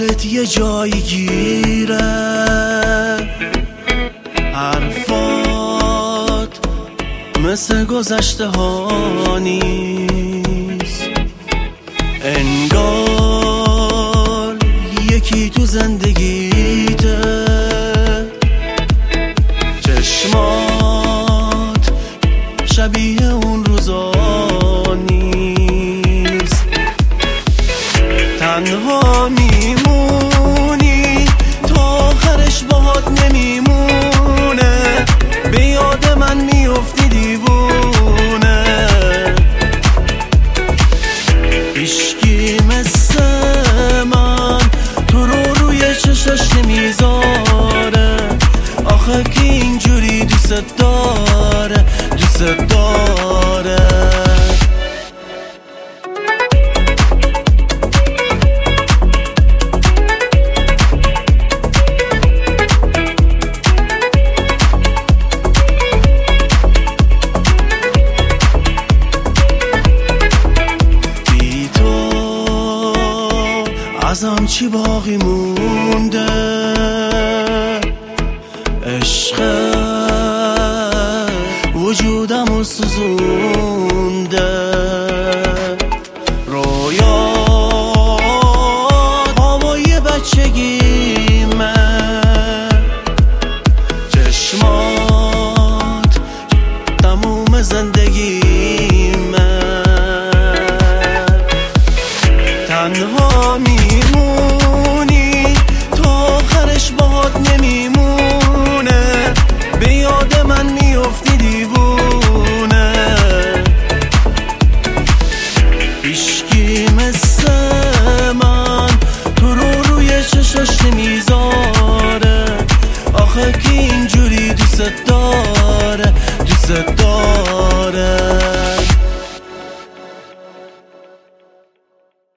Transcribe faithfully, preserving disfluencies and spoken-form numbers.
دلت یه جایی گیره، حرفات مثل گذشته ها نیست، انگار یکی تو زندگیته، چشمات شبیه اون روزا نیست، تنها میمونی تا آخرش باهات نمیمونه، به یاد من میفتی دیوونه، هیچکی مثل من تو رو روی چشاش نمیذاره، آخه کی اینجوری دوست داره دوست داره. بی تو ازم چی باقی مونده، عشق وجودمو سوزونده، رویات هوای بچگیمه، چشمات تموم زندگیمه، تنها میمونی تا آخرش باهات نمیمونه، به یاد من میفتی دیوونه، هیچکی مثل من تو رو روی چشاش نمیذاره، آخه کی اینجوری دوست داره دوست داره.